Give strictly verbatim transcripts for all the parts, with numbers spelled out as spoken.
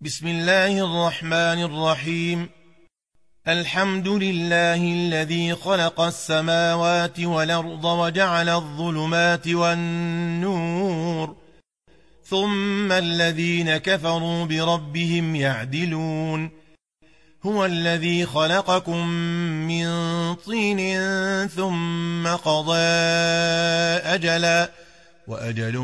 بسم الله الرحمن الرحيم. الحمد لله الذي خلق السماوات والأرض وجعل الظلمات والنور ثم الذين كفروا بربهم يعدلون. هو الذي خلقكم من طين ثم قضى أجلا وأجل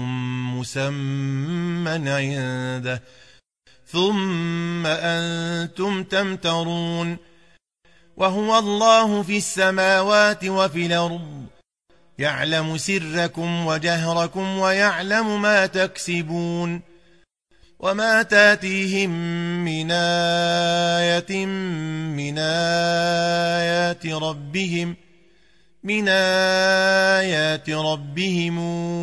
مسمى عنده ثم أنتم تمترون. وهو الله في السماوات وفي الأرض يعلم سركم وجهركم ويعلم ما تكسبون. وما تاتيهم من آية من آيات ربهم من آيات ربهم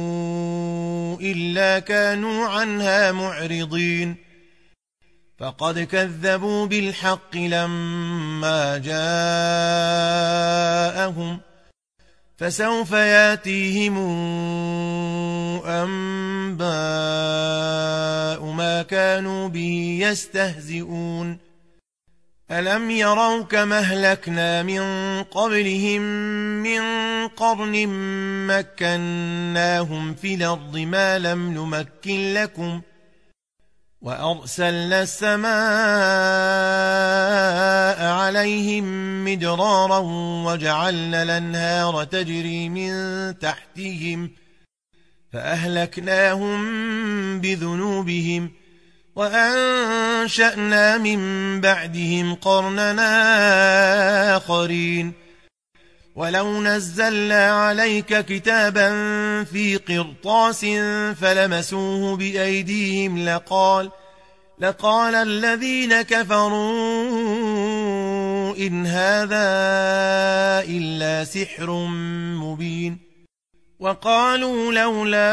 إلا كانوا عنها معرضين. فقد كذبوا بالحق لما جاءهم فسوف ياتيهم أنباء ما كانوا به يستهزئون. ألم يروا كما أهلكنا من قبلهم من قرن مكناهم في الأرض ما لم نمكن لكم وأرسلنا السماء عليهم مدرارا وجعلنا الأنهار تجري من تحتهم فأهلكناهم بذنوبهم وأنشأنا من بعدهم قرننا آخرين. ولو نزلنا عليك كتابا في قرطاس فلمسوه بأيديهم لقال لقال الذين كفروا إن هذا إلا سحر مبين. وقالوا لولا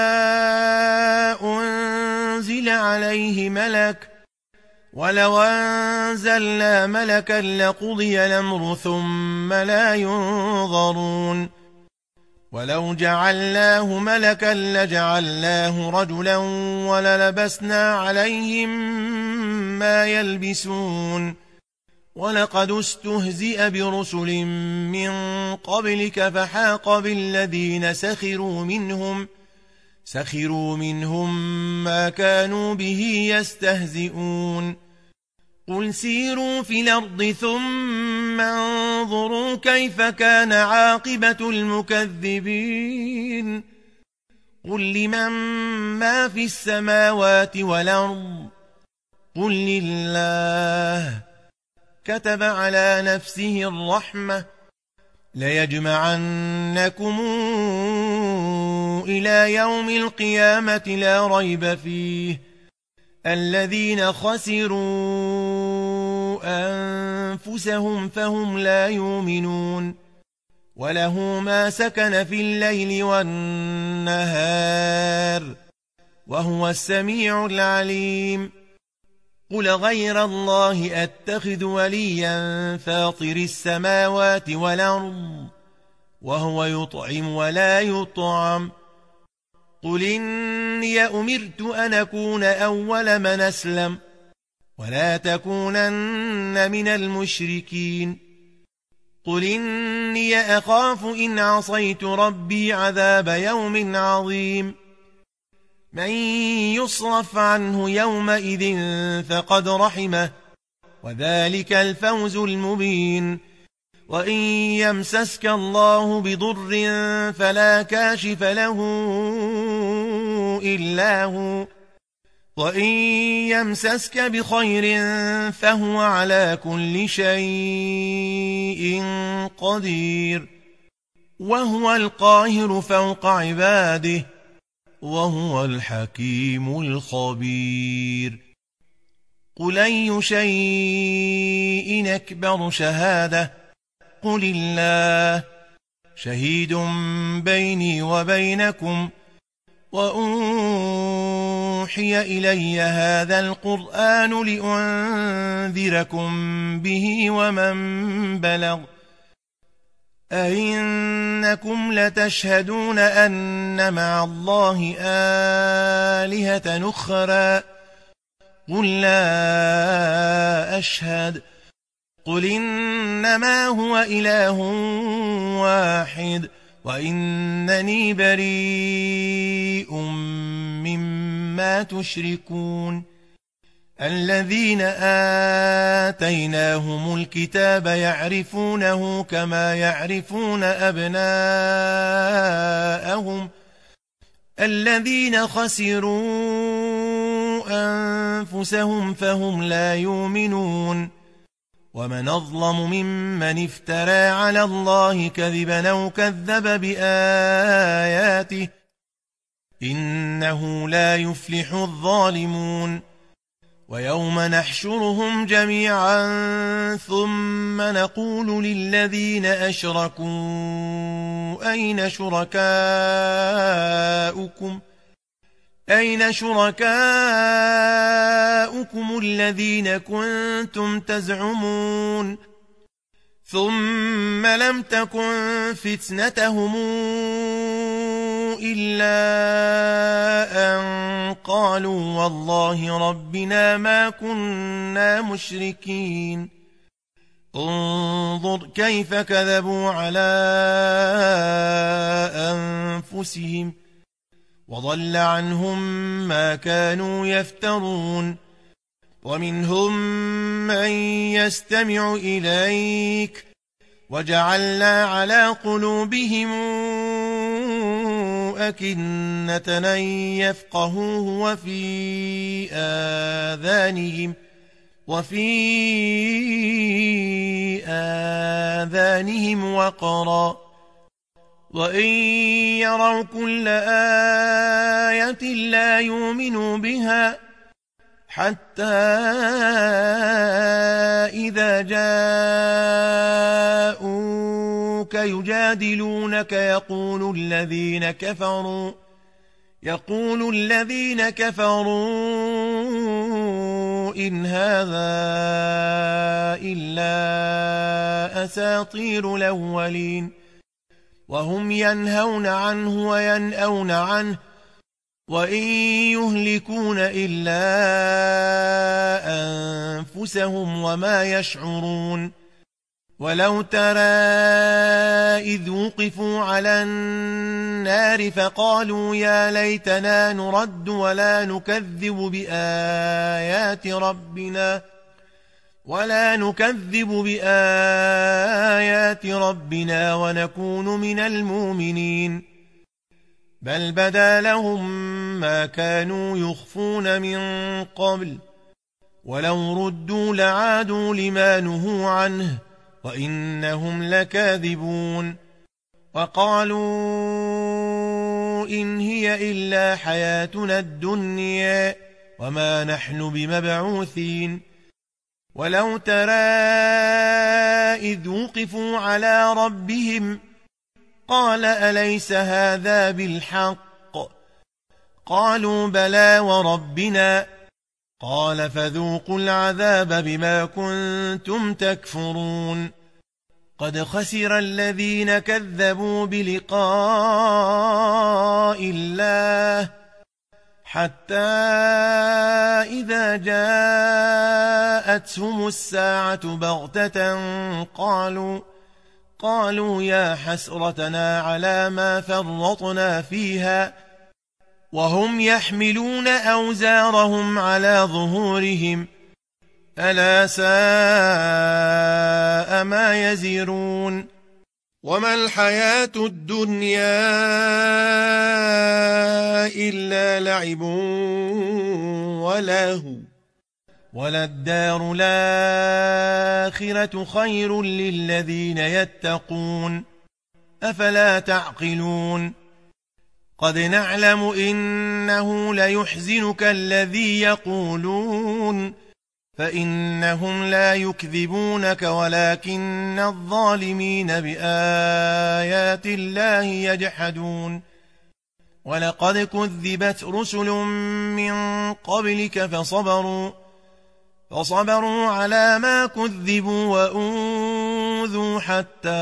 أنزل عليه ملك ولو أنزلنا ملكا لقضي الأمر ثم لا ينظرون. ولو جعلناه ملكا لجعلناه رجلا وللبسنا عليهم ما يلبسون. ولقد استهزئ برسل من قبلك فحاق بالذين سخروا منهم سخروا منهم ما كانوا به يستهزئون. قل سيروا في الأرض ثم انظروا كيف كان عاقبة المكذبين. قل لمن ما في السماوات والأرض قل لله كتب على نفسه الرحمة ليجمعنكم إلى يوم القيامة لا ريب فيه الذين خسروا أنفسهم فهم لا يؤمنون. وله ما سكن في الليل والنهار وهو السميع العليم. قل غير الله أتخذ وليا فاطر السماوات والأرض وهو يطعم ولا يطعم. قل إني أمرت أن أكون أول من أسلم ولا تكونن من المشركين. قل إني أخاف إن عصيت ربي عذاب يوم عظيم. من يصرف عنه يومئذ فقد رحمه وذلك الفوز المبين. وإن يمسسك الله بضر فلا كاشف له إلا هو وإن يمسسك بخير فهو على كل شيء قدير. وهو القاهر فوق عباده وهو الحكيم الخبير. قل أي شيء أكبر شهادة قل الله شهيد بيني وبينكم وأوحي إلي هذا القرآن لأنذركم به ومن بلغ. أئنكم لتشهدون أن مع الله آلهة أخرى قل لا أشهد قل إنما هو إله واحد وإنني بريء مما تشركون الذين آتيناهم الكتاب يعرفونه كما يعرفون أبناءهم الذين خسروا أنفسهم فهم لا يؤمنون ومن أظلم ممن افترى على الله كذبا أو كذب بآياته إنه لا يفلح الظالمون ويوم نحشرهم جميعا ثم نقول للذين أشركوا أين شركاؤكم أين شركاؤكم الذين كنتم تزعمون ثم لم تكن فتنتهم إلا أن قالوا والله ربنا ما كنا مشركين انظر كيف كذبوا على أنفسهم وضل عنهم ما كانوا يفترون ومنهم من يستمع إليك وجعلنا على قلوبهم أكنة أن يفقهوه وفي آذانهم وفي آذانهم وقرا وإن يروا كل آية لا يؤمنوا بها حتى إذا جاءوك يجادلونك يقول الذين كفروا يقول الذين كفروا إن هذا إلا أساطير الأولين وهم ينهون عنه وينأون عنه وإن يهلكون إلا أنفسهم وما يشعرون ولو ترى إذ وقفوا على النار فقالوا يا ليتنا نرد ولا نكذب بآيات ربنا ولا نكذب بآيات ربنا ونكون من المؤمنين بل بدا لهم ما كانوا يخفون من قبل ولو ردوا لعادوا لما نهوا عنه وإنهم لكاذبون وقالوا إن هي إلا حياتنا الدنيا وما نحن بمبعوثين ولو ترى إذ وقفوا على ربهم قال أليس هذا بالحق قالوا بلى وربنا قال فذوقوا العذاب بما كنتم تكفرون قد خسر الذين كذبوا بلقاء الله حتى إذا جاءتهم الساعة بغتة قالوا قالوا يا حسرتنا على ما فرطنا فيها وهم يحملون أوزارهم على ظهورهم ألا ساء ما يزرون وما الحياة الدنيا إلا لعب ولهو وللدار الآخرة خير للذين يتقون أفلا تعقلون قد نعلم إنه ليحزنك الذي يقولون فإنهم لا يكذبونك ولكن الظالمين بآيات الله يجحدون ولقد كذبت رسل من قبلك فصبروا فصبروا على ما كذبوا وأوذوا حتى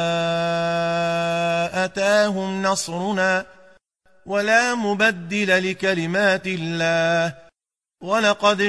أتاهم نصرنا ولا مبدل لكلمات الله ولقد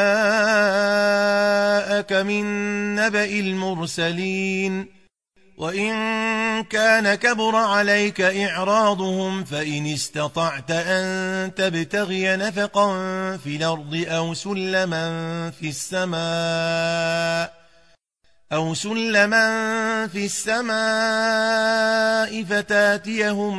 جاءك من نبأ المرسلين وإن كان كبر عليك إعراضهم فإن استطعت أن تبتغي نفقا في الأرض أو سلما في السماء أو سلما في السماء فتاتيهم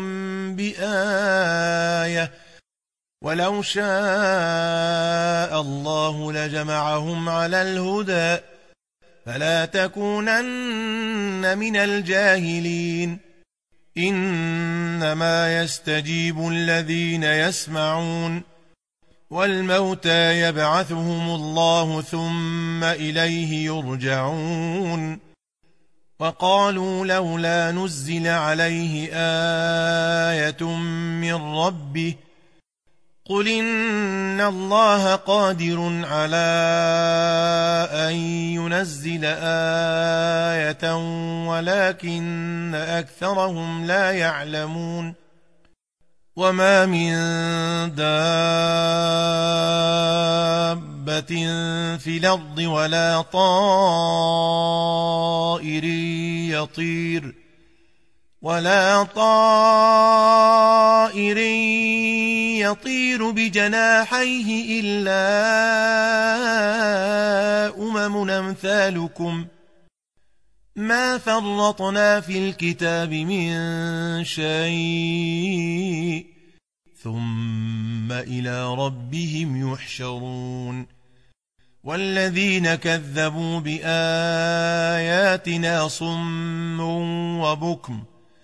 بآية ولو شاء الله لجمعهم على الهدى فلا تكونن من الجاهلين إنما يستجيب الذين يسمعون والموتى يبعثهم الله ثم إليه يرجعون وقالوا لولا نزل عليه آية من ربه قل إن الله قادر على أن ينزل آية ولكن أكثرهم لا يعلمون وما من دابة في الأرض ولا طائر يطير ولا طائر يطير بجناحيه إلا أمم أمثالكم ما فرطنا في الكتاب من شيء ثم إلى ربهم يحشرون والذين كذبوا بآياتنا صم وبكم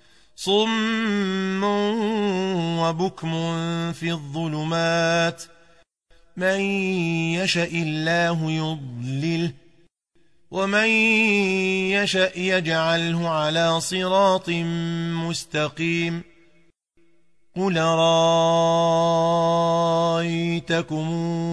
صم وبكم في الظلمات من يشاء الله يضلله ومن يشاء يجعله على صراط مستقيم قل رأيتكم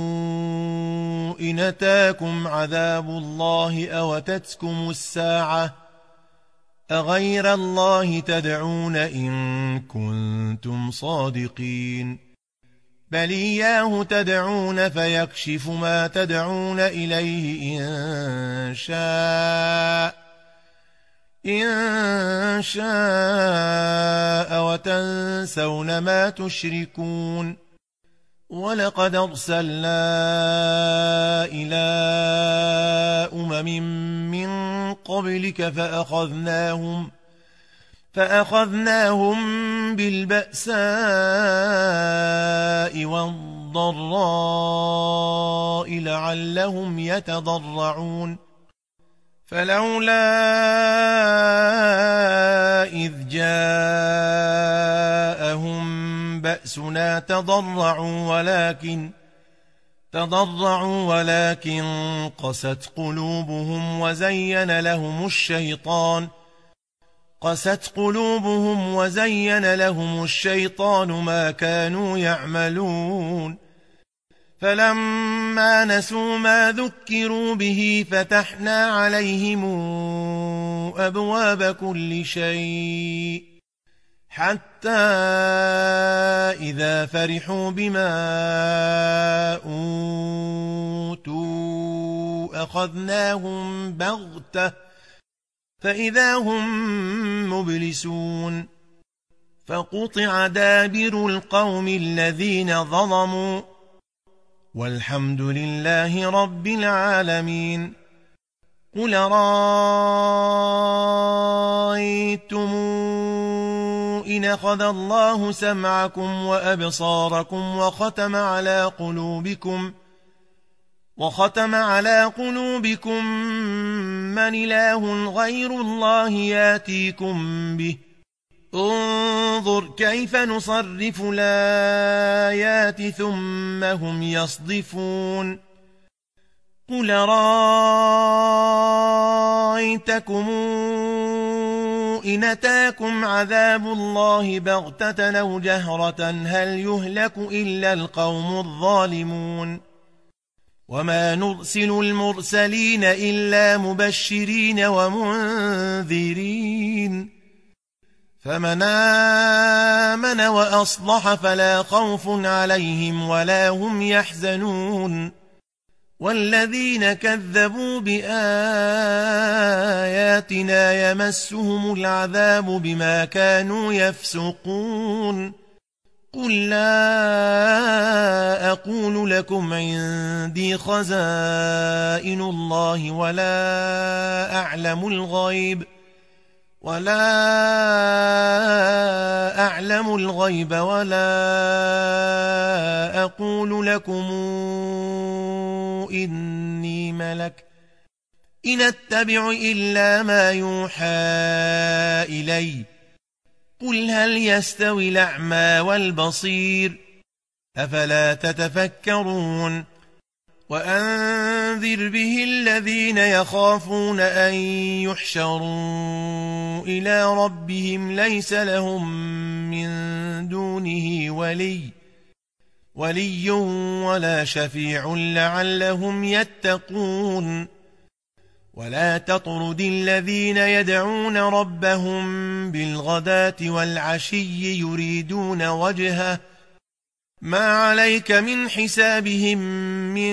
إن أتاكم عذاب الله أو أتتكم الساعة أغير الله تدعون إن كنتم صادقين بل إياه تدعون فيكشف ما تدعون إليه إن شاء إن شاء وتنسون ما تشركون ولقد أرسلنا إلى أمم من قبلك فأخذناهم فأخذناهم بالبأساء والضراء لعلهم يتضرعون فلولا إذ جاءهم بأسنا تضرعوا ولكن تضرعوا ولكن قست قلوبهم وزين لهم الشيطان قست قلوبهم وزين لهم الشيطان ما كانوا يعملون فلما نسوا ما ذكروا به فتحنا عليهم أبواب كل شيء حتى إذا فرحوا بما أوتوا أخذناهم بغتة فإذا هم مبلسون فقطع دابر القوم الذين ظلموا والحمد لله رب العالمين قل رأيتم إن أخذ الله سمعكم وأبصاركم وختم على قلوبكم وختم على قلوبكم من إله غير الله ياتيكم به انظر كيف نصرف الآيات ثم هم يصدفون قل رأيتكم إن أتاكم عذاب الله بغتة أو جهرة هل يهلك إلا القوم الظالمون وما نرسل المرسلين إلا مبشرين ومنذرين فمن آمن وأصلح فلا خوف عليهم ولا هم يحزنون والذين كذبوا بآياتنا يمسهم العذاب بما كانوا يفسقون قل لا أقول لكم عندي خزائن الله ولا أعلم الغيب ولا أعلم الغيب ولا أقول لكم إني ملك إن أتبع إلا ما يوحى إلي قل هل يستوي الأعمى والبصير أفلا تتفكرون وأنذر به الذين يخافون أن يحشروا إلى ربهم ليس لهم من دونه ولي ولي ولا شفيع لعلهم يتقون ولا تطرد الذين يدعون ربهم بالغداة والعشي يريدون وجهه ما عليك من حسابهم من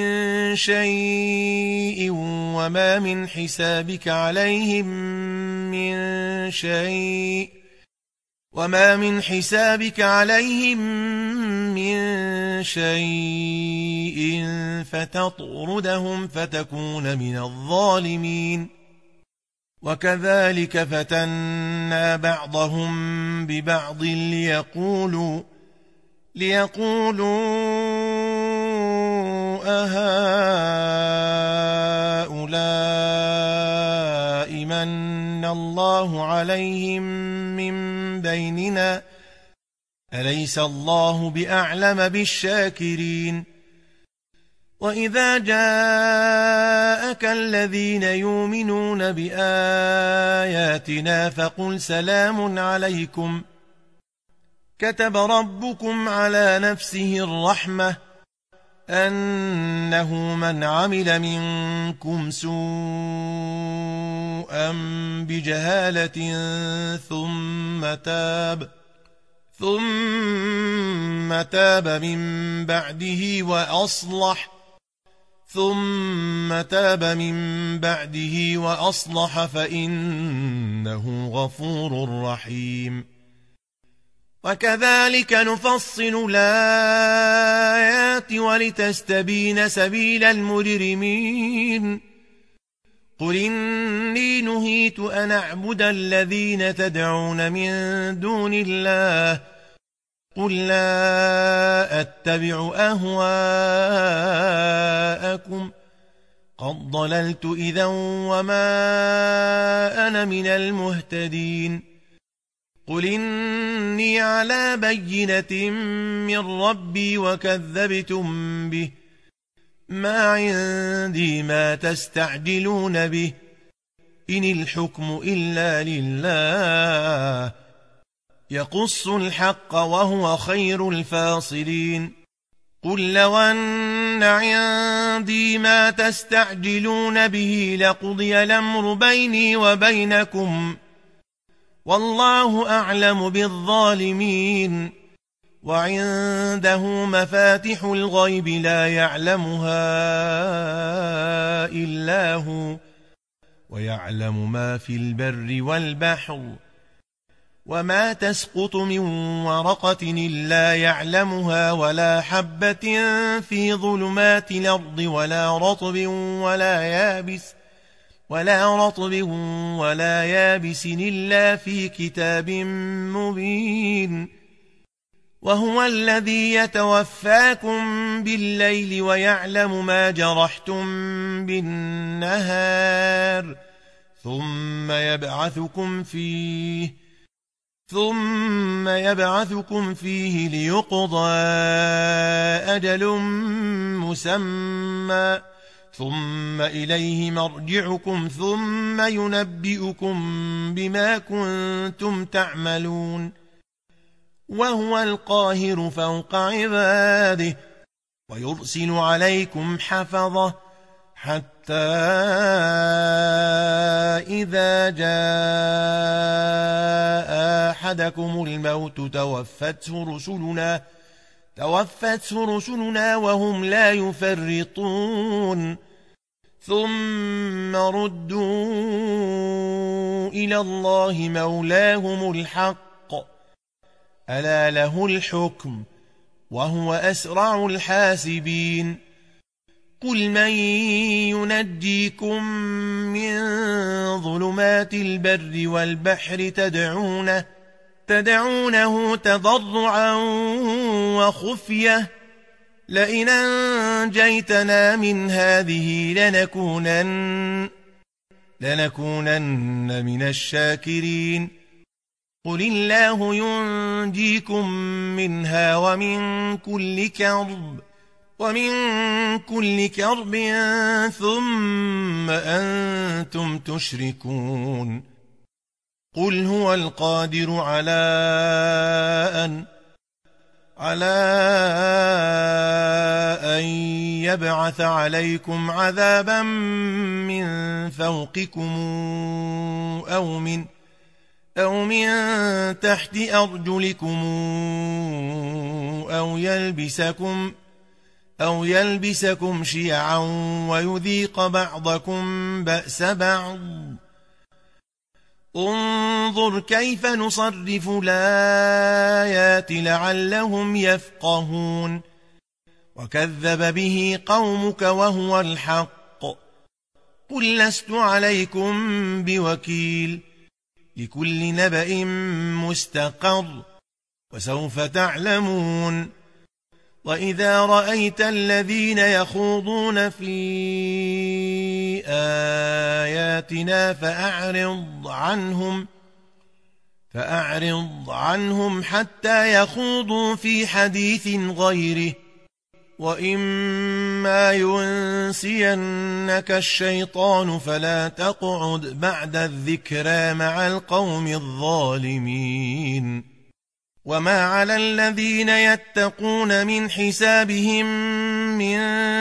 شيء وما من حسابك عليهم من شيء وما من حسابك عليهم من شيء فتطردهم فتكون من الظالمين وكذلك فتنا بعضهم ببعض ليقولوا ليقولوا أهؤلاء من الله عليهم من بيننا أليس الله بأعلم بالشاكرين وإذا جاءك الذين يؤمنون بآياتنا فقل سلام عليكم كتب ربكم على نفسه الرحمة أنه من عمل منكم سوءا بجهالة ثم تاب ثم تاب من بعده وأصلح ثم تاب من بعده وأصلح فإنه غفور رحيم وكذلك نفصل الآيات ولتستبين سبيل المجرمين قل إني نهيت أن أعبد الذين تدعون من دون الله قل لا أتبع أهواءكم قد ضللت إذا وما أنا من المهتدين قل إني على بينة من ربي وكذبتم به ما عندي ما تستعجلون به إن الحكم إلا لله يقص الحق وهو خير الفاصلين قل لو أن عندي ما تستعجلون به لقضي الأمر بيني وبينكم والله أعلم بالظالمين وعنده مفاتح الغيب لا يعلمها إلا هو ويعلم ما في البر والبحر وما تسقط من ورقة إلا يعلمها ولا حبة في ظلمات الأرض ولا رطب ولا يابس ولا رطب ولا يابس إلا في كتاب مبين وهو الذي يتوفاكم بالليل ويعلم ما جرحتم بالنهار ثم يبعثكم فيه ثم يبعثكم فيه ليقضى أجل مسمى ثم إليه مرجعكم ثم ينبئكم بما كنتم تعملون وهو القاهر فوق عباده ويرسل عليكم حفظة حتى إذا جاء أحدكم الموت توفته رسلنا توفته رسلنا وهم لا يفرطون ثم ردوا إلى الله مولاهم الحق ألا له الحكم وهو أسرع الحاسبين قل من ينجيكم من ظلمات البر والبحر تدعونه تدعونه تضرعا وخفية لئن أنجيتنا من هذه لنكونن لنكونن من الشاكرين قل الله ينجيكم منها ومن كل كرب ومن كل كرب ثم أنتم تشركون قل هو القادر على أن على أن يبعث عليكم عذابا من فوقكم أو من أو من تحت أرجلكم أو يلبسكم أو يلبسكم شيعا ويذيق بعضكم بأس بعض انظر كيف نصرف الآيات لعلهم يفقهون وكذب به قومك وهو الحق قل لست عليكم بوكيل لكل نبأ مستقر وسوف تعلمون وإذا رأيت الذين يخوضون في آياتنا فأعرض عنهم فأعرض عنهم حتى يخوضوا في حديث غيره وإما ينسينك الشيطان فلا تقعد بعد الذكرى مع القوم الظالمين وما على الذين يتقون من حسابهم من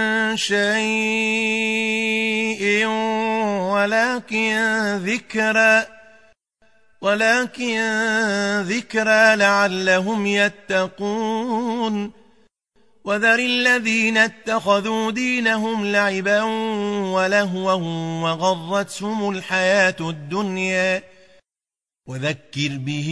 شيء ولكن ذكرى ولكن ذكرى لعلهم يتقون وذر الذين اتخذوا دينهم لعبا ولهوا وغرتهم الحياة الدنيا وذكر به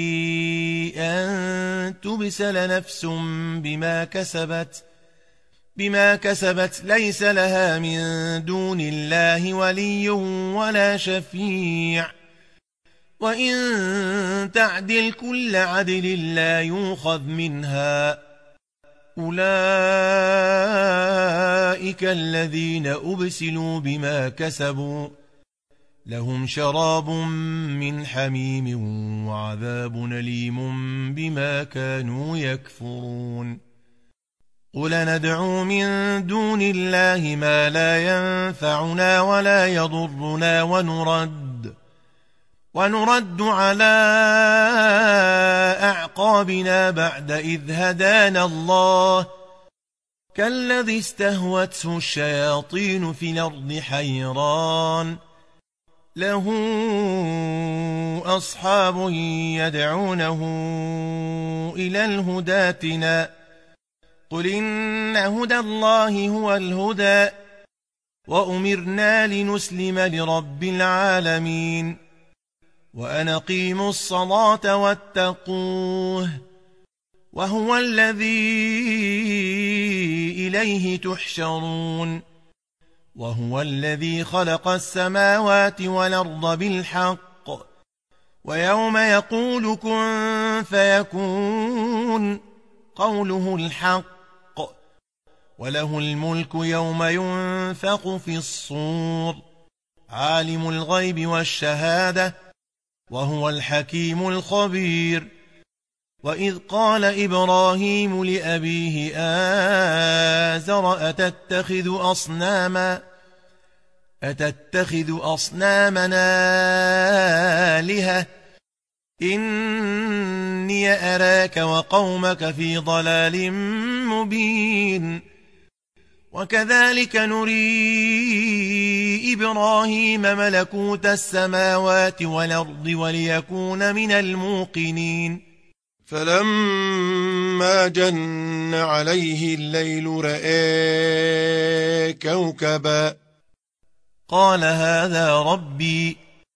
أن تبسل نفس بما كسبت بما كسبت ليس لها من دون الله ولي ولا شفيع وإن تعدل كل عدل لا يؤخذ منها أولئك الذين أبسلوا بما كسبوا لهم شراب من حميم وعذاب أليم بما كانوا يكفرون قل ندعو من دون الله ما لا ينفعنا ولا يضرنا ونرد ونرد على أعقابنا بعد إذ هدانا الله كالذي استهوته الشياطين في الأرض حيران له أصحاب يدعونه إلى الهدى ائتنا قل إن هدى الله هو الهدى وأمرنا لنسلم لرب العالمين وأن أقيموا الصلاة واتقوه وهو الذي إليه تحشرون وهو الذي خلق السماوات والأرض بالحق ويوم يقول كن فيكون قوله الحق وله الملك يوم ينفخ في الصور عالم الغيب والشهادة وهو الحكيم الخبير وإذ قال إبراهيم لأبيه آزر أتتخذ أصناما أتتخذ أصنامنا آلهة إني أراك وقومك في ضلال مبين وكذلك نري إبراهيم ملكوت السماوات والأرض وليكون من الموقنين فلما جن عليه الليل رأى كوكبا قال هذا ربي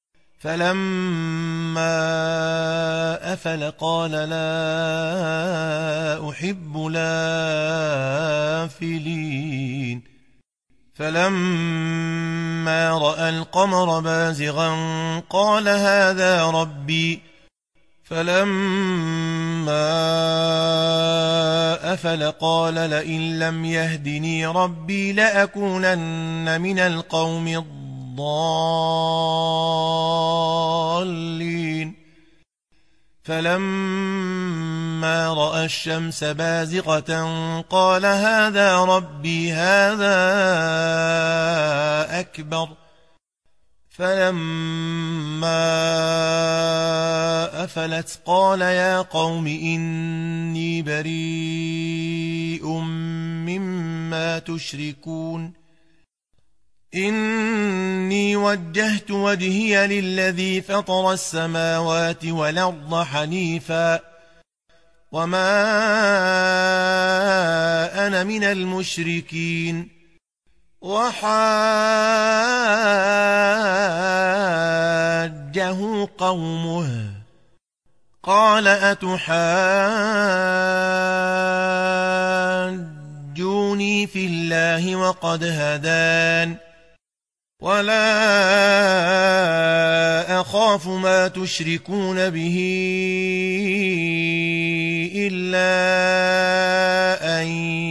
فلما أفل قال لا أحب الآفلين فلما رأى القمر بازغا قال هذا ربي فلما أفل قال لئن لم يهدني ربي لأكونن من القوم الضالين فلما رأى الشمس بازغة قال هذا ربي هذا أكبر فلما أفلت قال يا قوم إني بريء مما تشركون إني وجهت وجهي للذي فطر السماوات والأرض حنيفا وما أنا من المشركين وحاجه قومه قال أتحاجوني في الله وقد هدان ولا أخاف ما تشركون به إلا أن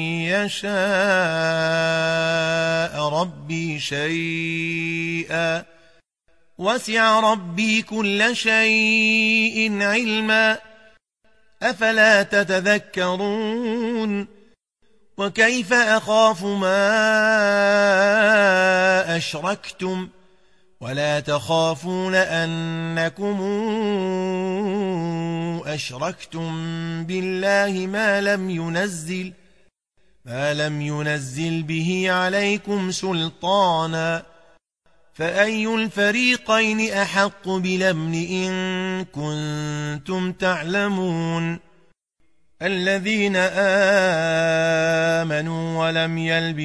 يشاء ربي شيئا وسع ربي كل شيء علما أفلا تتذكرون وكيف أخاف ما أشركتم ولا تخافون أنكم أشركتم بالله ما لم ينزل ما لم ينزل به عليكم سلطانا فأي الفريقين أحق بالأمن إن كنتم تعلمون الذين آمنوا ولم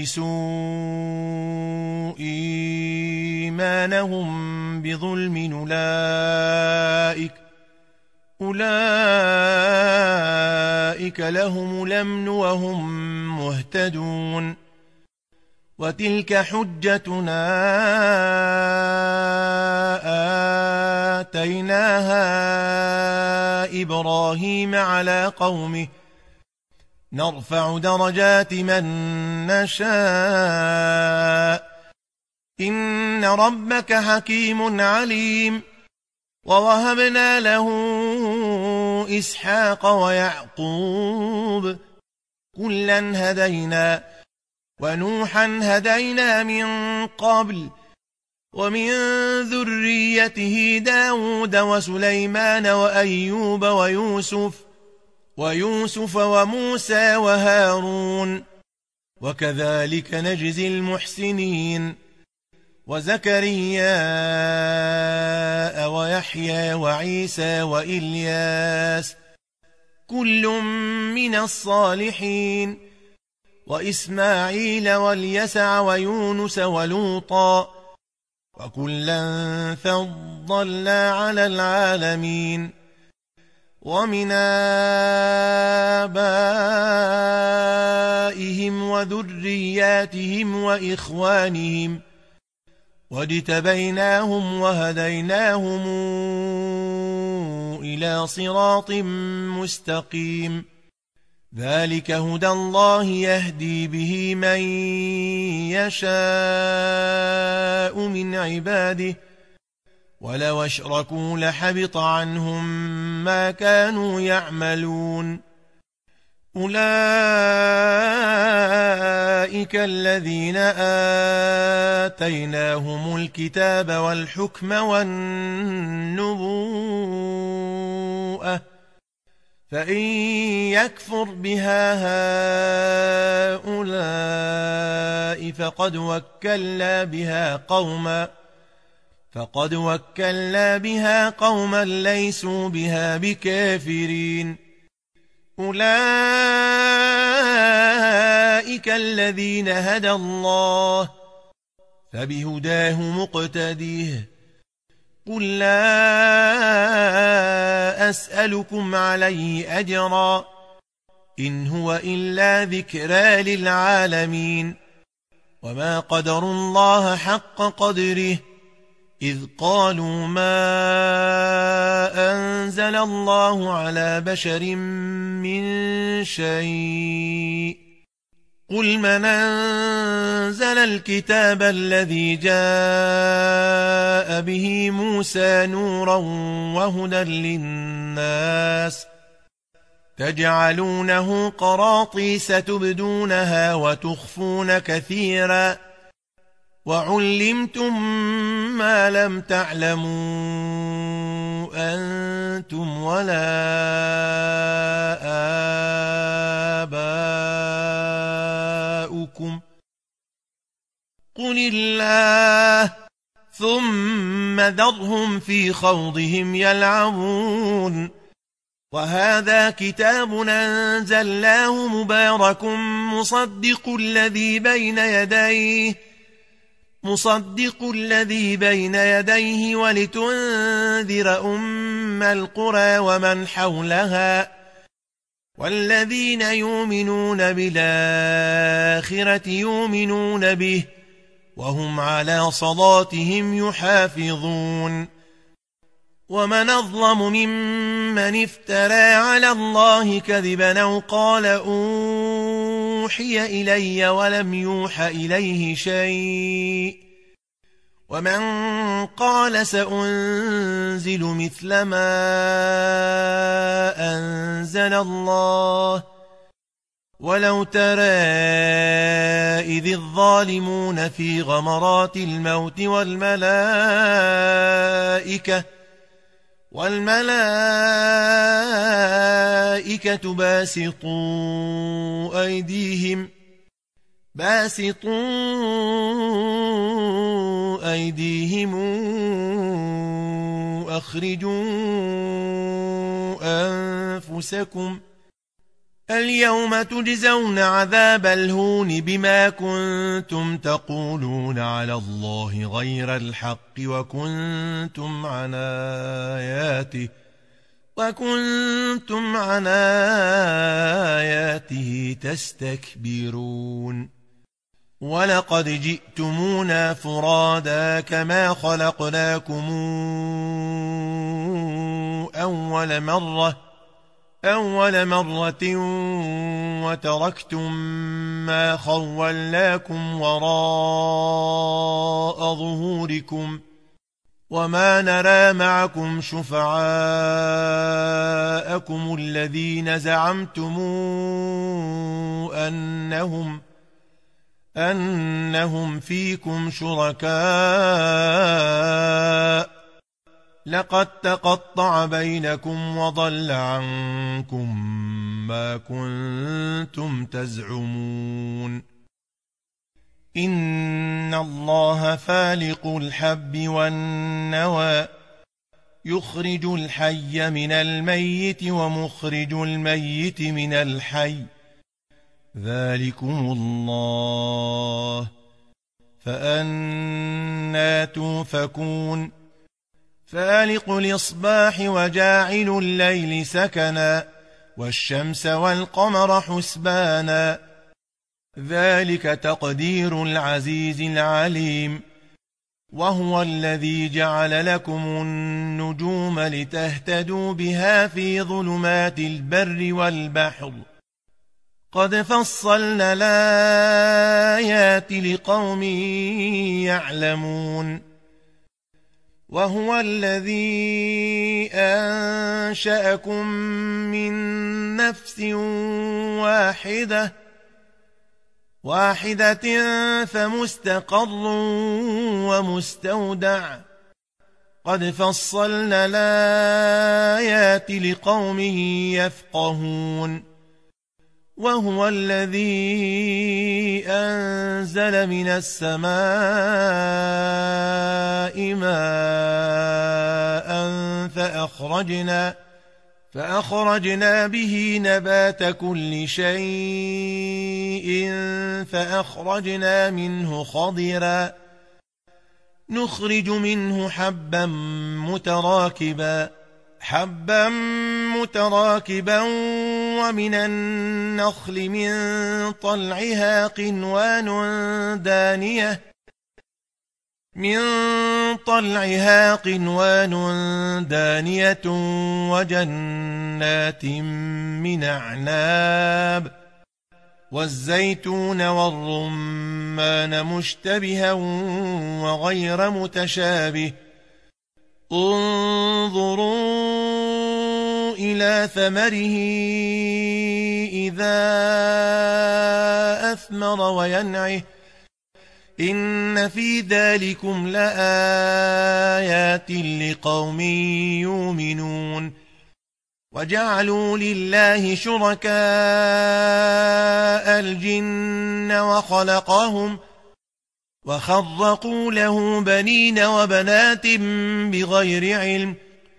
يلبسوا إيمانهم بظلم أولئك أولئك لهم الأمن وهم مهتدون وتلك حجتنا آتيناها إبراهيم على قومه نرفع درجات من نشاء إن ربك حكيم عليم ووهبنا له إسحاق ويعقوب كلا هدينا ونوحا هدينا من قبل ومن ذريته داود وسليمان وأيوب ويوسف ويوسف وموسى وهارون وكذلك نجزي المحسنين وزكريا ويحيى وعيسى وإلياس كل من الصالحين وإسماعيل واليسع ويونس ولوطا وكلا فضلنا على العالمين ومن آبائهم وذرياتهم وإخوانهم واجتبيناهم وهديناهم إلى صراط مستقيم ذلك هدى الله يهدي به من يشاء من عباده ولو أشركوا لحبط عنهم ما كانوا يعملون أولئك الذين آتيناهم الكتاب والحكم والنبوءة فإن يكفر بها هؤلاء فقد وكلنا بها قوما فقد وكلنا بها قوما ليسوا بها بكافرين. أولئك الذين هدى الله فبهداه مقتديه. قل لا أسألكم عليه أجرا إن هو إلا ذكرى للعالمين. وما قدروا الله حق قدره إذ قالوا ما أنزل الله على بشر من شيء. قل من أنزل الكتاب الذي جاء به موسى نورا وهدى للناس تجعلونه قراطيس تبدونها وتخفون كثيرا وعلمتم ما لم تعلموا أنتم ولا آباؤكم قل الله ثم ذرهم في خوضهم يلعبون. وهذا كتاب أنزلناه مبارك مصدق الذي بين يديه مصدق الذي بين يديه ولتنذر أم القرى ومن حولها والذين يؤمنون بالآخرة يؤمنون به وهم على صلاتهم يحافظون. ومن أظلم ممن افترى على الله كذبا أو قال أوحي إلي ولم يوح إليه شيء ومن قال سأنزل مثل ما أنزل الله. ولو ترى إذ الظالمون في غمرات الموت والملائكة والملائكة باسطوا أيديهم باسطوا أيديهم أخرجوا أنفسكم اليوم تجزون عذاب الهون بما كنتم تقولون على الله غير الحق وكنتم عن آياته وكنتم عن آياته تستكبرون. ولقد جئتمونا فرادا كما خلقناكم أول مرة أول مرة وتركتم ما خولناكم وراء ظهوركم وما نرى معكم شفعاءكم الذين زعمتم أنهم أنهم فيكم شركاء لقد تقطع بينكم وضل عنكم ما كنتم تزعمون. إن الله فالق الحب والنوى يخرج الحي من الميت ومخرج الميت من الحي ذلكم الله فأنى توفكون. فالق الإصباح وجاعل الليل سكنا والشمس والقمر حسبانا ذلك تقدير العزيز العليم. وهو الذي جعل لكم النجوم لتهتدوا بها في ظلمات البر والبحر قد فصلنا الآيات لقوم يعلمون. وهو الذي أنشأكم من نفس واحدة واحدة فمستقر ومستودع قد فصلنا الآيات لقوم يفقهون وهو الذي أنزل من السماء ماء فأخرجنا فأخرجنا به نبات كل شيء فأخرجنا منه خضرا نخرج منه حبا متراكبا حبا متراكبا ومن النخل من طلعها قنوان دانية من طلعها قنوان دانية وجنات من أعناب والزيتون والرمان مشتبها وغير متشابه انظروا إلى ثمره إذا أثمر وينعه إن في ذلكم لآيات لقوم يؤمنون وجعلوا لله شركاء الجن وخلقهم وخرقوا له بنين وبنات بغير علم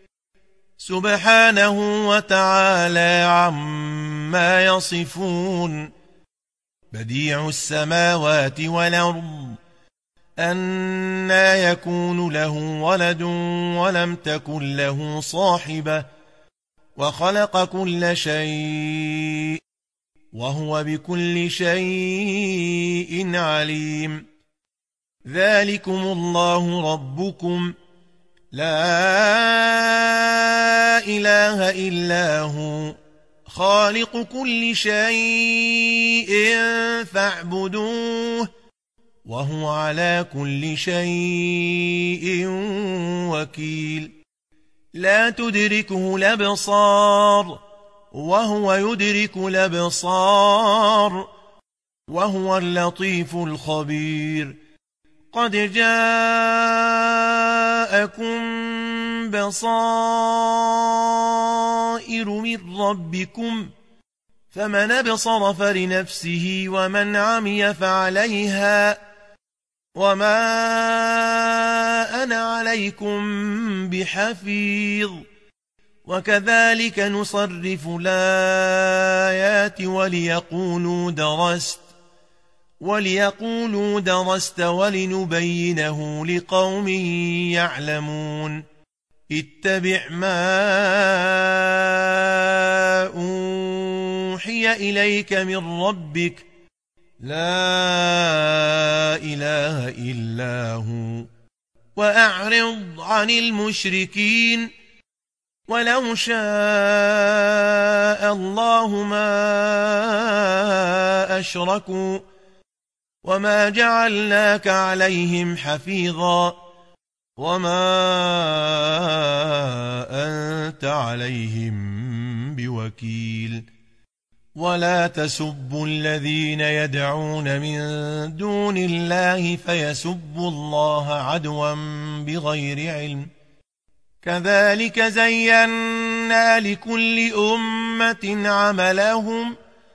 سبحانه وتعالى عما يصفون بديع السماوات والأرض أنى يكون له ولد ولم تكن له صاحبة وخلق كل شيء وهو بكل شيء عليم ذلكم الله ربكم لا إله إلا هو خالق كل شيء فاعبدوه وهو على كل شيء وكيل لا تدركه الأبصار وهو يدرك الأبصار وهو اللطيف الخبير قد جاءكم بصائر من ربكم فمن أبصر فلنفسه ومن عمي فعليها وما أنا عليكم بحفيظ وكذلك نصرف الآيات وليقولوا درست وليقولوا درست ولنبينه لقوم يعلمون اتبع ما أوحي إليك من ربك لا إله إلا هو وأعرض عن المشركين ولو شاء الله ما أشركوا وما جعلناك عليهم حفيظا وما أنت عليهم بوكيل ولا تسبوا الذين يدعون من دون الله فيسبوا الله عدوا بغير علم كذلك زينا لكل أمة عملهم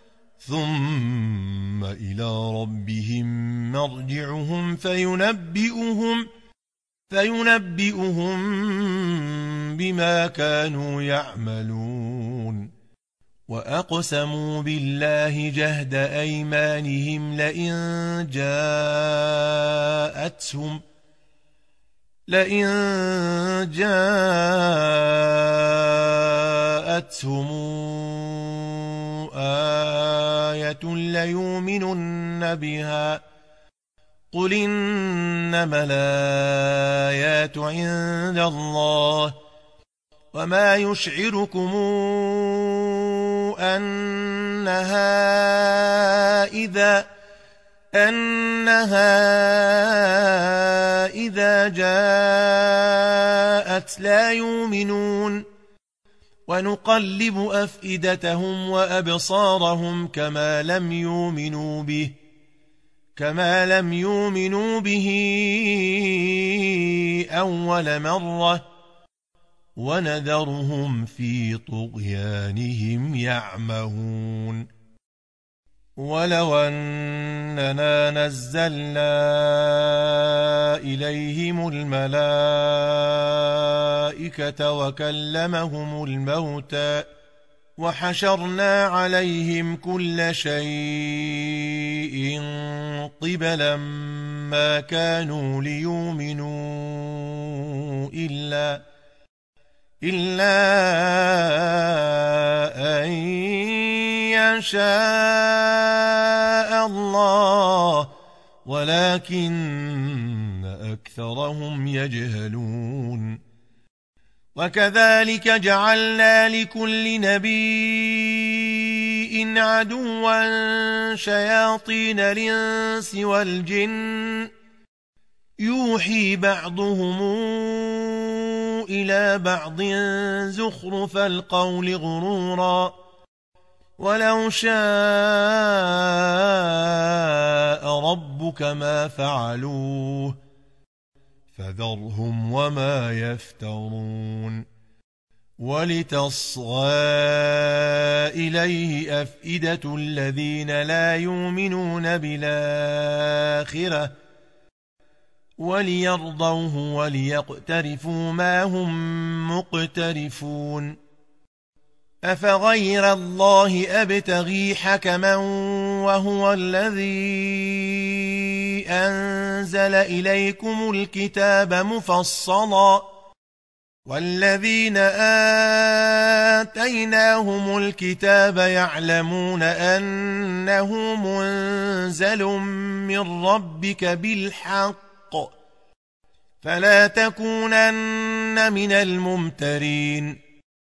ثم إلى ربهم مرجعهم فينبئهم فينبئهم بما كانوا يعملون وأقسموا بالله جهد أيمانهم لئن جاءتهم لئن جاءتهم آية ليؤمنن بها قل إنما الآيات عند الله وما يشعركم أنها إذا أنها إذا جاءت لا يؤمنون ونقلب أفئدتهم وأبصارهم كما لم يؤمنوا به كما لم يؤمنوا به أول مرة ونذرهم في طغيانهم يعمهون ولو أننا نزلنا إليهم الملائكة وكلمهم الموتى وحشرنا عليهم كل شيء قبلا ما كانوا ليؤمنوا إلا إلا أن يشاء الله ولكن أكثرهم يجهلون وكذلك جعلنا لكل نبي عدوا شياطين الإنس والجن يوحي بعضهم إلى بعض زخرف القول غرورا ولو شاء ربك ما فعلوه فذرهم وما يفترون ولتصغى إليه أفئدة الذين لا يؤمنون بالآخرة وليرضوه وليقترفوا ما هم مقترفون أفغير الله أبتغي حكما وهو الذي أنزل إليكم الكتاب مفصلا والذين آتيناهم الكتاب يعلمون أنه منزل من ربك بالحق فلا تكونن من الممترين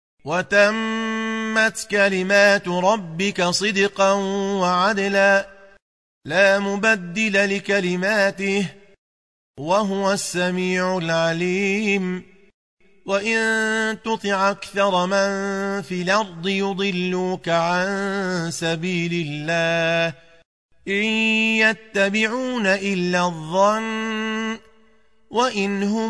وتمت كلمات ربك صدقا وعدلا لا مبدل لكلماته وهو السميع العليم وإن تطع أكثر من في الأرض يضلوك عن سبيل الله إن يتبعون إلا الظن وإن هم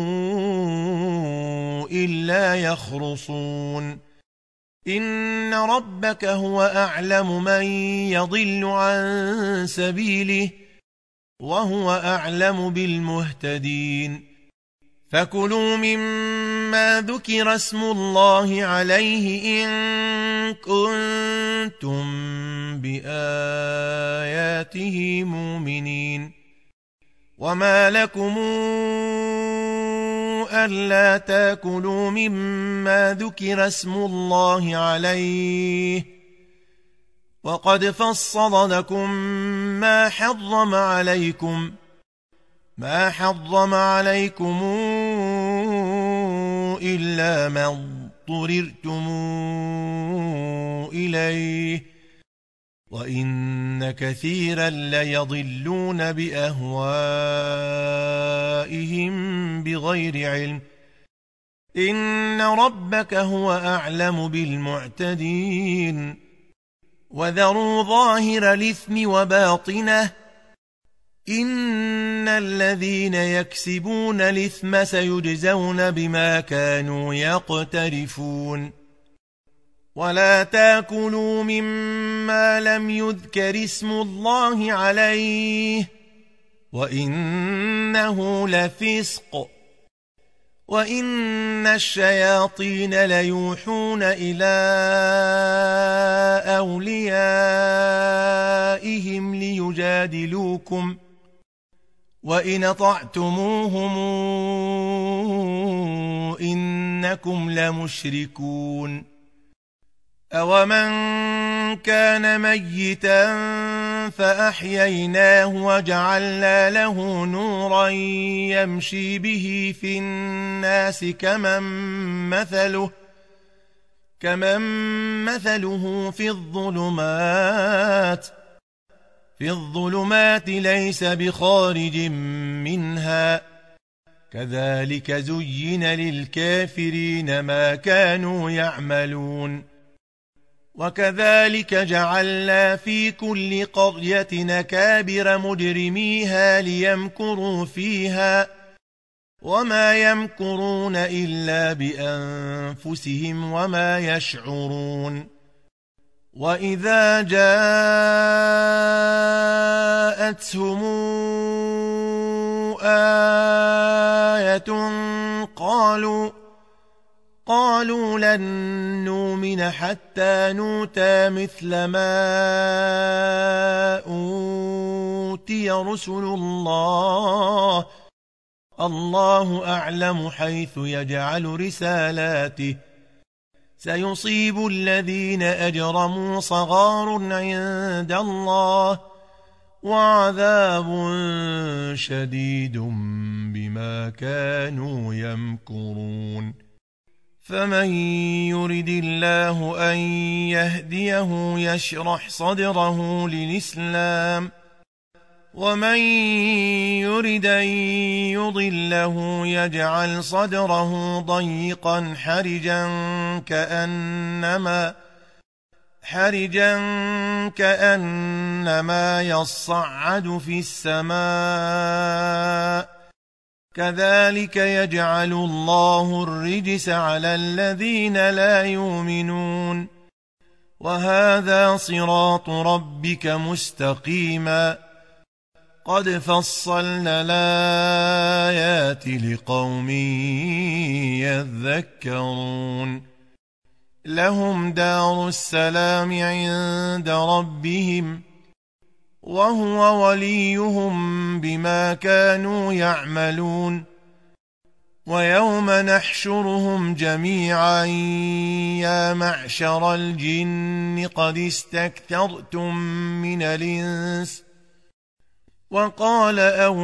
إلا يخرصون إن ربك هو أعلم من يضل عن سبيله وهو أعلم بالمهتدين فكلوا مما ذكر اسم الله عليه إن كنتم بآياته مؤمنين وما لكم ألا تاكلوا مما ذكر اسم الله عليه وقد فصل لكم ما حرم عليكم ما حرم عليكم إلا ما اضطررتم إليه وإن كثيرا ليضلون بأهوائهم بغير علم إن ربك هو أعلم بالمعتدين وذروا ظاهر الإثم وباطنه إن الذين يكسبون الإثم سيجزون بما كانوا يقترفون ولا تاكلوا مما لم يذكر اسم الله عليه وإنه لفسق وإن الشياطين ليوحون إلى أوليائهم ليجادلوكم وإن أطعتموهم إنكم لمشركون أومن كان ميتا فأحييناه وجعلنا له نورا يمشي به في الناس كمن مثله كمن مثله في الظلمات في الظلمات ليس بخارج منها كذلك زين للكافرين ما كانوا يعملون وكذلك جعلنا في كل قرية أكابر مجرميها ليمكروا فيها وما يمكرون إلا بأنفسهم وما يشعرون وإذا جاءتهم آية قالوا قالوا لن نؤمن حتى نؤتى مثل ما أوتي رسل الله الله أعلم حيث يجعل رسالاته سيصيب الذين أجرموا صغار عند الله وعذاب شديد بما كانوا يمكرون فمن يرد الله أن يهديه يشرح صدره للإسلام ومن يرد أن يضله يجعل صدره ضيقا حرجا كأنما حرجا كأنما يصعد في السماء كذلك يجعل الله الرجس على الذين لا يؤمنون وهذا صراط ربك مستقيما قد فصلنا الآيات لقوم يذكرون لهم دار السلام عند ربهم وهو وليهم بما كانوا يعملون ويوم نحشرهم جميعا يا معشر الجن قد استكثرتم من الإنس وقال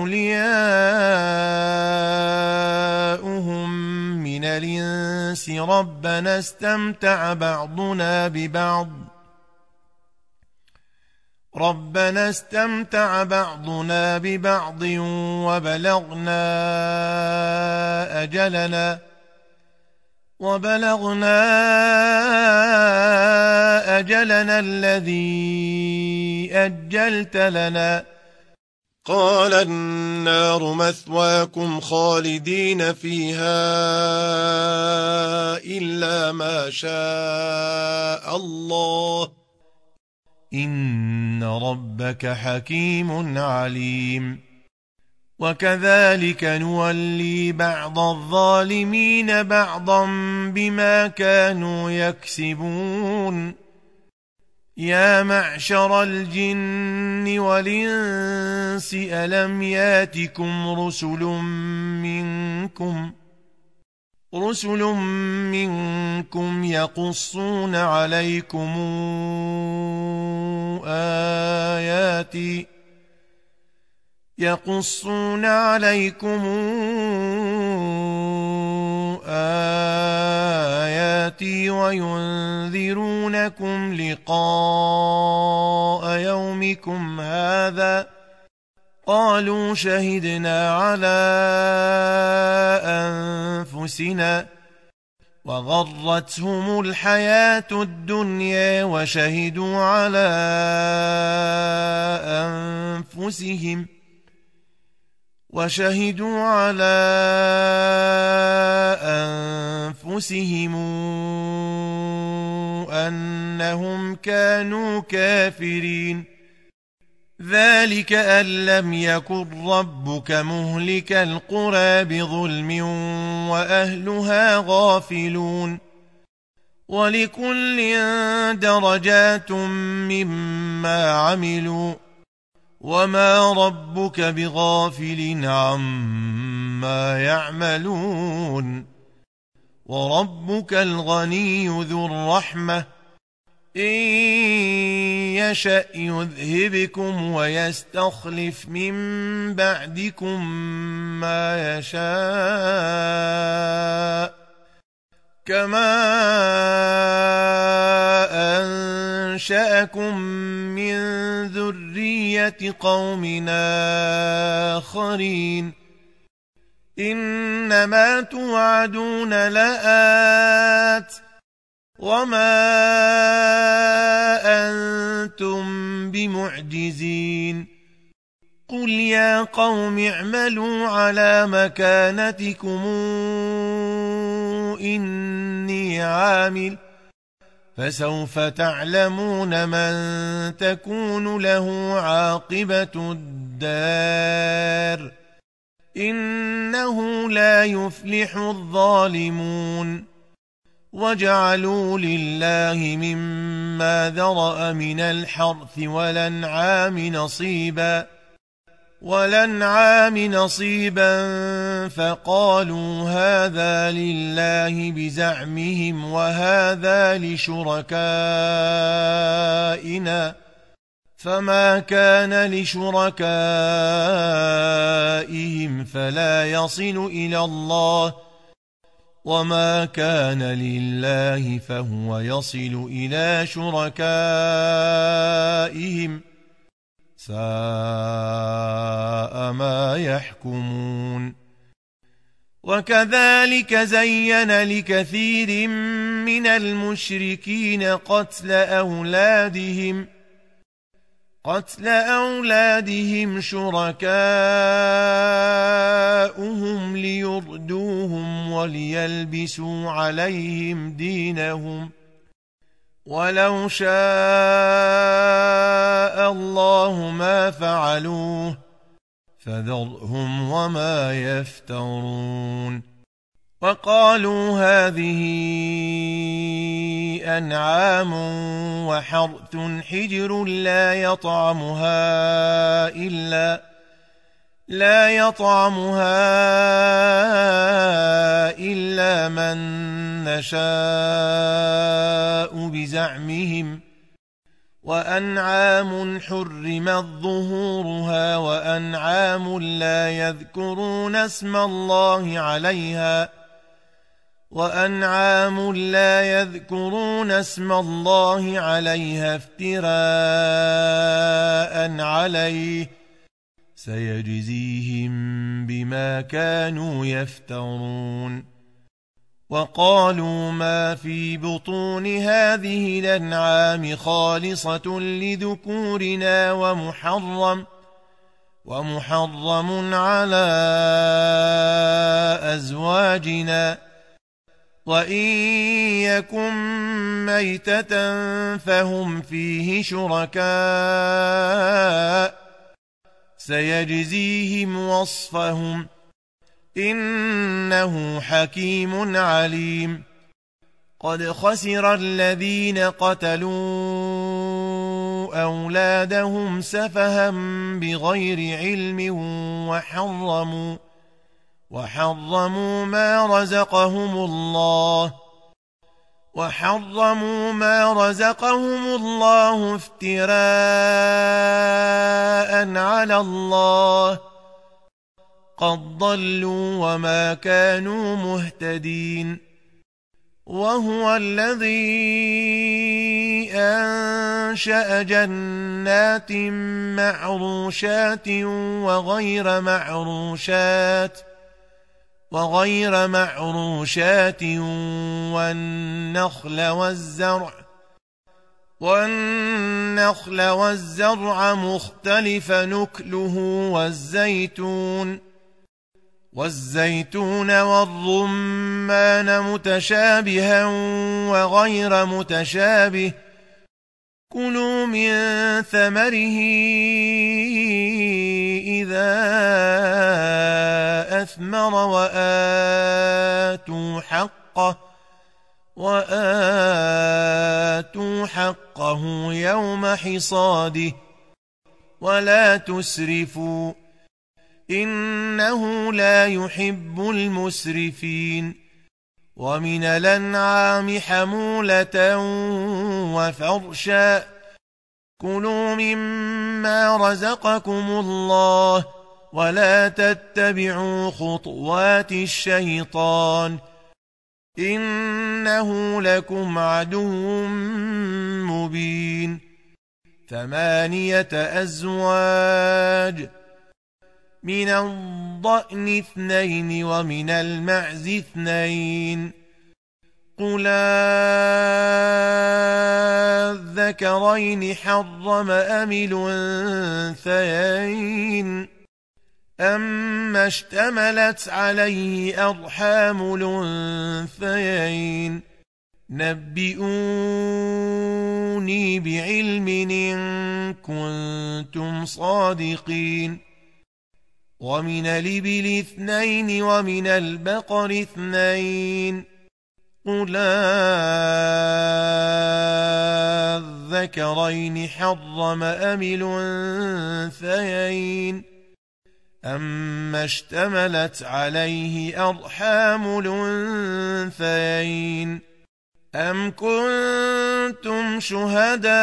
أولياؤهم من الإنس ربنا استمتع بعضنا ببعض ربنا استمتع بعضنا ببعض وبلغنا أجلنا وبلغنا أجلنا الذي أجلت لنا قال النار مثواكم خالدين فيها إلا ما شاء الله إن ربك حكيم عليم وكذلك نولي بعض الظالمين بعضا بما كانوا يكسبون يا معشر الجن والإنس ألم ياتكم رسل منكم رسل منكم يقصون عليكم آياتي يقصون عليكم آياتي وينذرونكم لقاء يومكم هذا قالوا شهدنا على أنفسنا وغرتهم الحياة الدنيا وشهدوا على أنفسهم وشهدوا على أنفسهم أنهم كانوا كافرين ذلك أن لم يكن ربك مهلك القرى بظلم وأهلها غافلون ولكل درجات مما عملوا وما ربك بغافل عما يعملون وربك الغني ذو الرحمة إن يشأ يذهبكم ويستخلف من بعدكم ما يشاء كما أنشأكم من ذرية قوم آخرين إنما توعدون لآت وما أنتم بمعجزين قل يا قوم اعملوا على مكانتكم إني عامل فسوف تعلمون من تكون له عاقبة الدار إنه لا يفلح الظالمون وجعلوا لله مما ذرأ من الحرث والأنعام نصيبا والأنعام نصيبا فقالوا هذا لله بزعمهم وهذا لشركائنا فما كان لشركائهم فلا يصل إلى الله وما كان لله فهو يصل إلى شركائهم ساء ما يحكمون وكذلك زين لكثير من المشركين قتل أولادهم قتل أولادهم شركاؤهم ليردوهم وليلبسوا عليهم دينهم ولو شاء الله ما فعلوه فذرهم وما يفترون وقالوا هذه أنعام وحرث حجر لا يطعمها إلا لا يطعمها إلا من نشاء بزعمهم وأنعام حرمت ظهورها وأنعام لا يذكرون اسم الله عليها وأنعام لا يذكرون اسم الله عليها افتراء عليه سيجزيهم بما كانوا يفترون وقالوا ما في بطون هذه الأنعام خالصة لذكورنا ومحرم ومحرم على أزواجنا وإن يكن ميتة فهم فيه شركاء سيجزيهم وصفهم إنه حكيم عليم قد خسر الذين قتلوا أولادهم سفها بغير علم وحرموا وحرموا ما رزقهم الله وحرموا ما رزقهم الله افتراء على الله قد ضلوا وما كانوا مهتدين وهو الذي أنشأ جنات معروشات وغير معروشات وغير معروشات والنخل والزرع والنخل والزرع مختلف نكله والزيتون والزيتون والرمان متشابها وغير متشابه كلوا من ثمره إذا أثمر وآتوا حقه وآتوا حقه يوم حصاده ولا تسرفوا إنه لا يحب المسرفين ومن الأنعام حمولة وفرشا كلوا مما رزقكم الله ولا تتبعوا خطوات الشيطان إنه لكم عدو مبين ثمانية أزواج من الضأن اثنين ومن المعز اثنين قل الذكرين حرم أم الأنثيين أما اشتملت عليه أرحام الأنثيين نبئوني بعلم إن كنتم صادقين ومن الإبل اثنين ومن البقر اثنين قل الذكرين حرم أم الأنثيين أما اشتملت عليه أرحام الأنثيين أم كنتم شهداء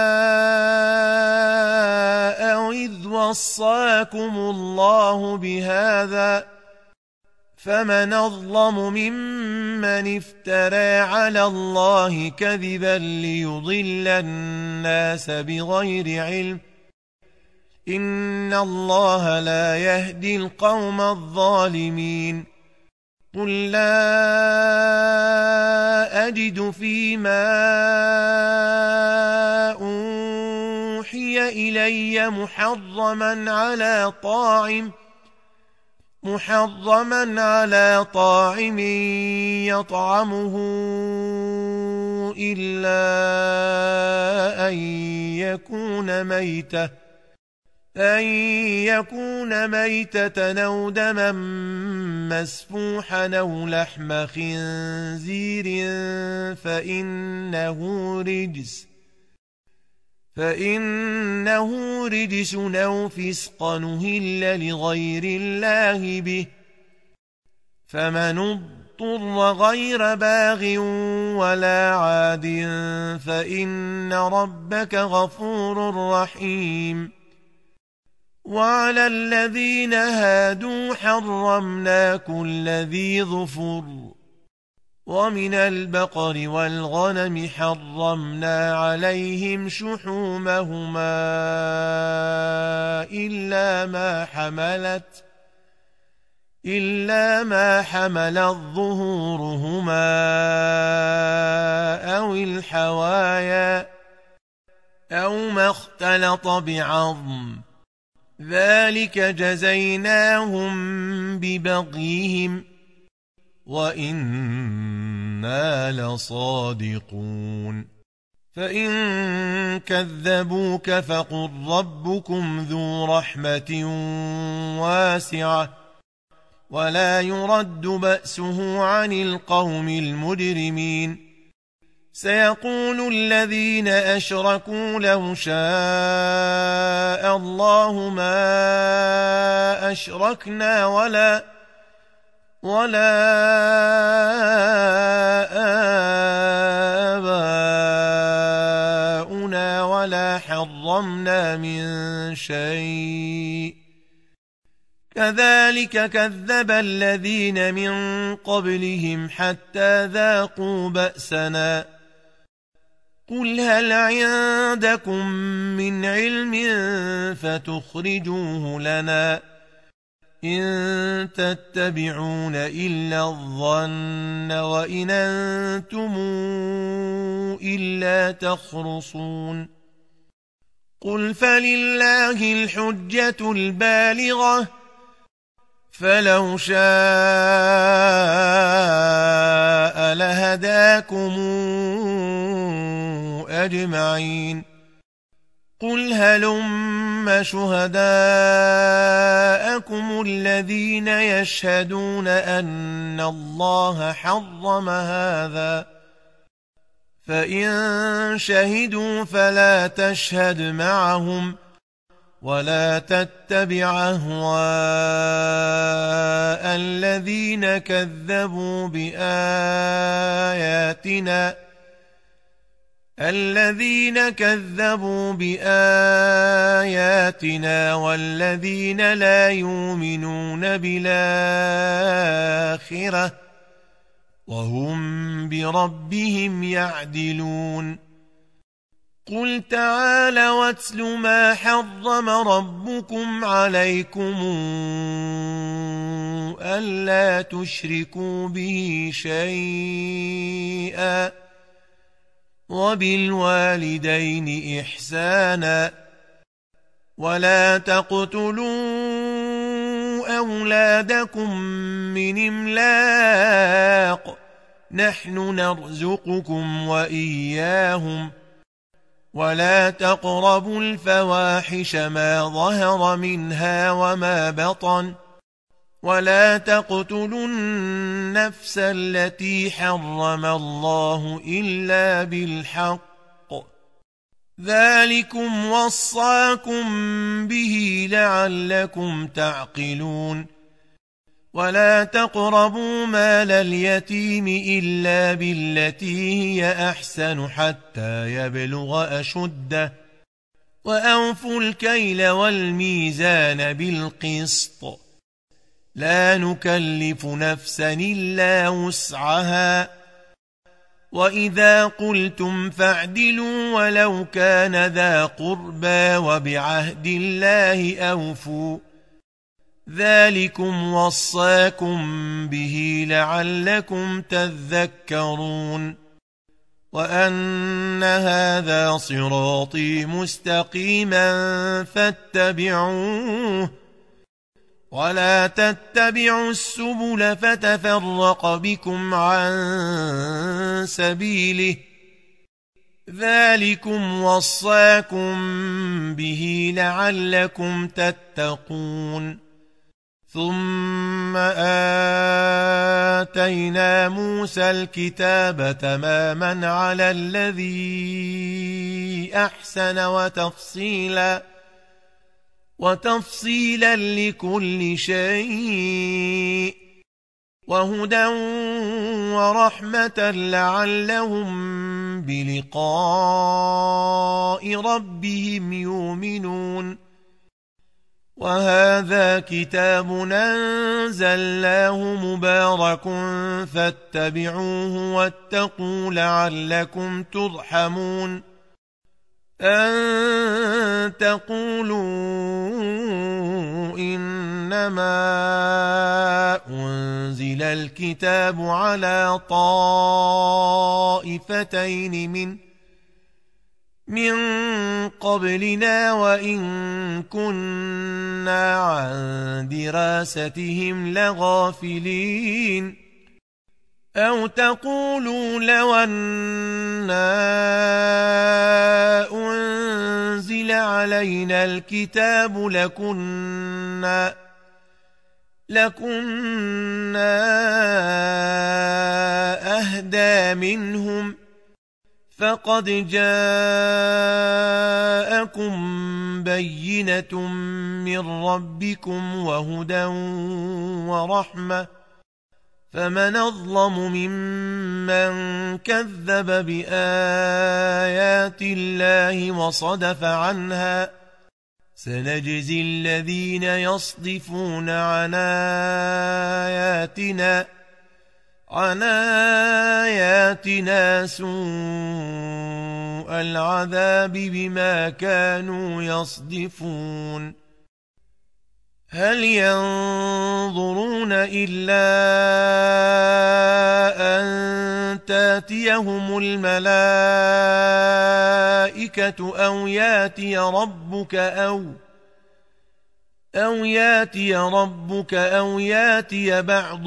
إذ وصاكم الله بهذا فمن أظلم ممن افترى على الله كذبا ليضل الناس بغير علم إن الله لا يهدي القوم الظالمين قل لا أجد فيما أوحي إلي محرما على طاعم محرما على طاعم يطعمه إلا أن يكون ميتة أن يكون ميتة أو دما مسفوحا أو لحم خنزير فإنه رجس فإنه رجس أو فسقا أهل لغير الله به فمن اضطر غير باغ ولا عاد فإن ربك غفور رحيم وعلى الذين هادوا حرمنا كل ذي ظفر ومن البقر والغنم حرمنا عليهم شحومهما إلا ما حملت إلا ما حملت ظهورهما أو الحوايا أو ما اختلط بعظم ذلك جزيناهم ببغيهم وإنا لصادقون فإن كذبوك فقل ربكم ذو رحمة واسعة ولا يرد بأسه عن القوم المجرمين سيقول الذين أشركوا لو شاء الله ما أشركنا ولا ولا آباؤنا ولا حرمنا من شيء كذلك كذب الذين من قبلهم حتى ذاقوا بأسنا قل هل عندكم من علم فتخرجوه لنا إن تتبعون إلا الظن وإن أنتم إلا تخرصون قل فلله الحجة البالغة فلو شاء لهداكم أجمعين قل هلم شهداءكم الذين يشهدون أن الله حرم هذا فإن شهدوا فلا تشهد معهم ولا تتبع أهواء الذين كذبوا بآياتنا الذين كذبوا بآياتنا والذين لا يؤمنون بالآخرة وهم بربهم يعدلون قل تعالوا واتل ما حرم ربكم عليكم ألا تشركوا به شيئا وبالوالدين إحسانا ولا تقتلوا أولادكم من إملاق نحن نرزقكم وإياهم ولا تقربوا الفواحش ما ظهر منها وما بطن ولا تقتلوا النفس التي حرم الله إلا بالحق ذلكم وصاكم به لعلكم تعقلون ولا تقربوا مال اليتيم إلا بالتي هي أحسن حتى يبلغ أشده وأوفوا الكيل والميزان بالقسط لا نكلف نفسا إلا وسعها وإذا قلتم فاعدلوا ولو كان ذا قربى وبعهد الله أوفوا ذلكم وصاكم به لعلكم تذكرون وأن هذا صراطي مستقيما فاتبعوه ولا تتبعوا السبل فتفرق بكم عن سبيله ذلكم وصاكم به لعلكم تتقون ثم آتينا موسى الكتاب تماما على الذي أحسن وتفصيلا وتفصيلا لكل شيء وهدى ورحمة لعلهم بلقاء ربهم يؤمنون وهذا كتاب أنزلناه مبارك فاتبعوه واتقوا لعلكم ترحمون أن تقولوا إنما أنزل الكتاب على طائفتين من من قبلنا وإن كنا عن دراستهم لغافلين أو تقولوا لو أنا أنزل علينا الكتاب لكنا لكنا أهدى منهم فقد جاءكم بينة من ربكم وهدى ورحمة فمن أظلم ممن كذب بآيات الله وصدف عنها سنجزي الذين يصدفون عن آياتنا عن آياتنا سوء العذاب بما كانوا يصدفون هل ينظرون إلا أن تاتيهم الملائكة أو ياتي ربك أو أو ياتي ربك أو ياتي بعض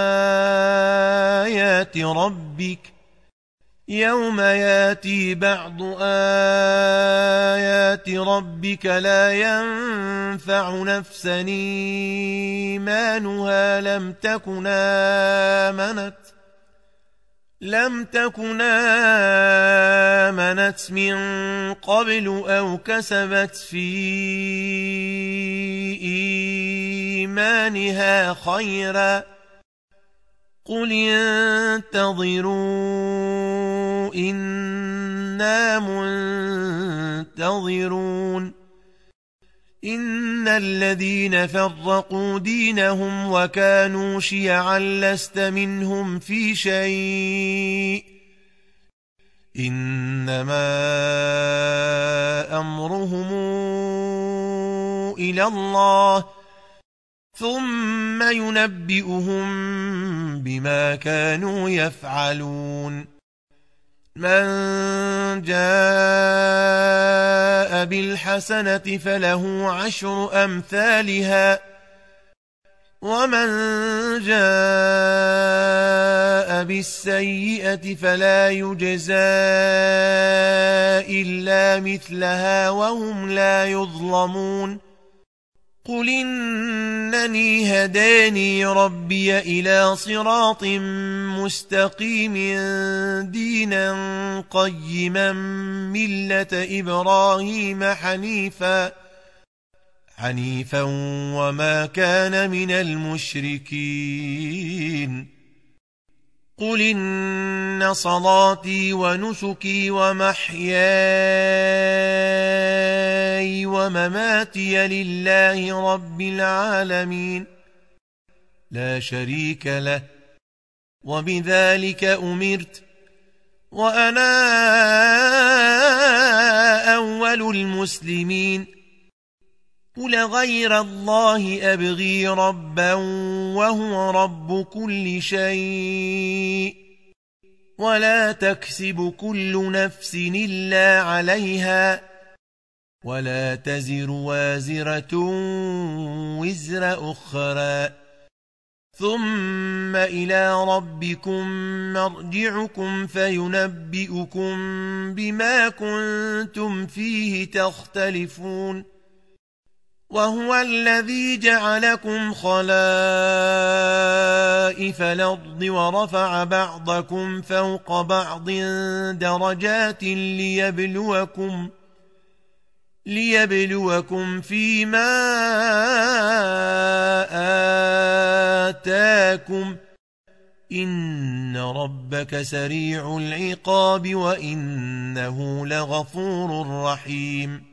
آيات ربك يوم ياتي بعض آيات ربك لا ينفع نفسا إيمانها لم تكن آمنت لم تكن آمنت من قبل أو كسبت في إيمانها خيرا قل انتظروا إنا منتظرون إن الذين فرقوا دينهم وكانوا شيعا لست منهم في شيء إنما أمرهم إلى الله ثم ينبئهم بما كانوا يفعلون من جاء بالحسنة فله عشر أمثالها ومن جاء بالسيئة فلا يجزى إلا مثلها وهم لا يظلمون قل إنني هداني ربي إلى صراط مستقيم دينا قيما ملة إبراهيم حنيفا حنيفا وما كان من المشركين قل إن صلاتي ونسكي ومحياي ومماتي لله رب العالمين لا شريك له وبذلك أمرت وأنا أول المسلمين قل غير الله أبغي ربا وهو رب كل شيء ولا تكسب كل نفس إلا عليها ولا تزر وازرة وزر أخرى ثم إلى ربكم مرجعكم فينبئكم بما كنتم فيه تختلفون وهو الذي جعلكم خلائف الأرض ورفع بعضكم فوق بعض درجات ليبلوكم ليبلوكم فيما آتاكم إن ربك سريع العقاب وإنه لغفور رحيم